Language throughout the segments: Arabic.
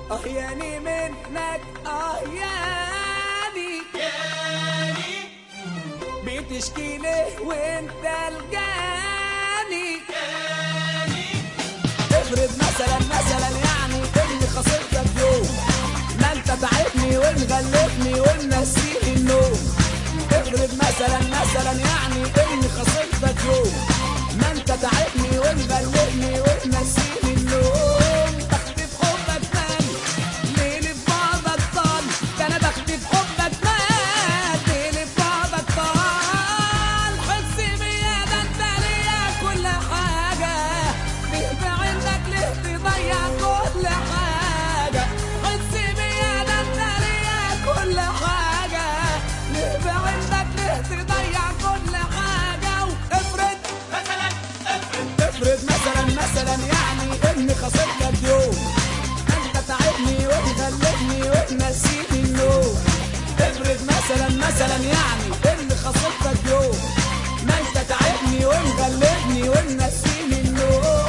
ياني منك ياني بتشكي ليه وانت الجاني. افرض مثلا يعني اني خسرتك يوم، ما انت تعبني ومغلبني ومنسيني النوم. افرض مثلا يعني اني خسرتك يوم، ما انت تعبني ومغلبني ومنسيني النوم. بختي في حبك مالي ليلي في بعضك طال، ده انا بختي في حبك مالي ليلي في بعضك طال. حس بيا ده انت ليا كل حاجة، ليه بعندك ليه تضيع كل حاجة. حس بيا ده انت ليا كل حاجة، ليه بعندك ليه تضيع كل حاجة. وافرض مثلا يعني اني خسرتك يوم، انت تعبني ومغلبني ومنسيني النوم. افرض مثلا يعني اني خسرتك يوم، ما انت تعبني ومغلبني ومنسيني النوم.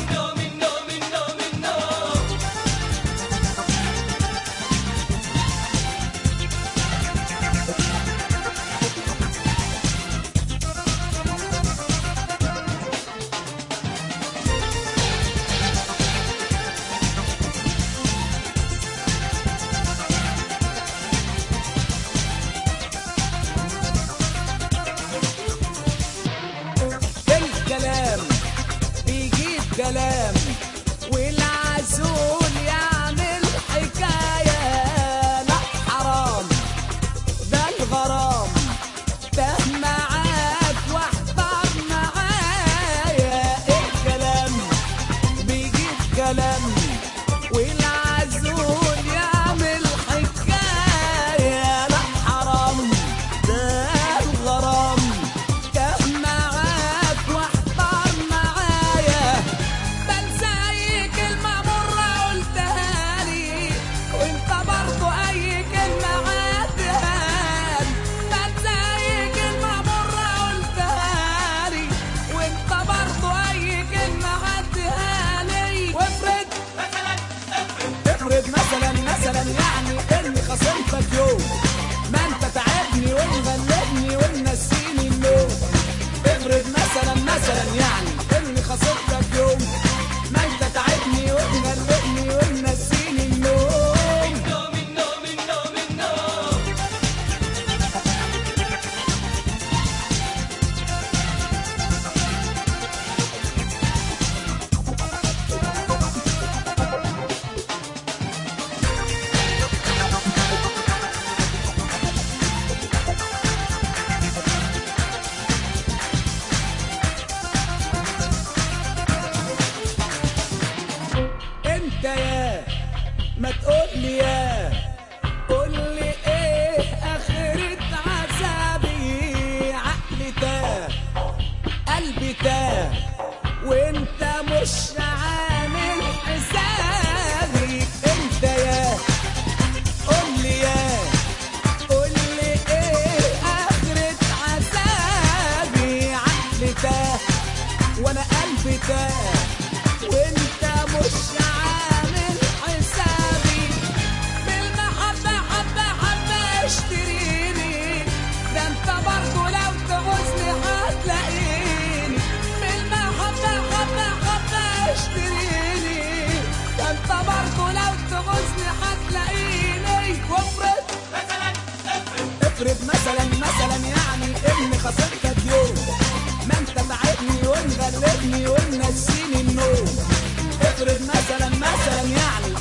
الكلام بيجيب كلام والعسول يعمل حكاية، لا حرام ده الغرام، ده معاك واحضر معايا. الكلام بيجيب كلام والعسول يعمل حكاية، لا حرام ده الغرام، ده معاك واحضر معايا. بنسى اي كلمة مرة قلتها لي وانت برضو اي كلمة عدها لي. بنسى اي كلمة مرة قلتها لي وانت برضو اي كلمة عدها لي. وافرض مثلا يعني اني خصمتك يوم، ما انت تعبني ومغلبني ومنسيني النوم. افرض مثلا يعني اني خصمتك يوم، ما انت تعبني ومغلبني ومنسيني النوم. انت يا ما تقولي يا قولي ايه اخرة عذابي. عقلي تاه قلبي تاه وانت مش عامل حسابي. انت يا قولي يا قولي ايه اخرة عذابي. عقلي تاه وانا قلبي تاه وانت مش عامل حسابي. بالمحبة حبة اشتريني، ده انت برضو لو تغزني هتلاقيني. بالمحبة حبة اشتريني، ده انت برضو لو تغزني هتلاقيني. وافرض مثلا يعني اني خسرتك يوم، ما انت تعبني ومغلبني ومنسيني النوم. افرض مثلا يعني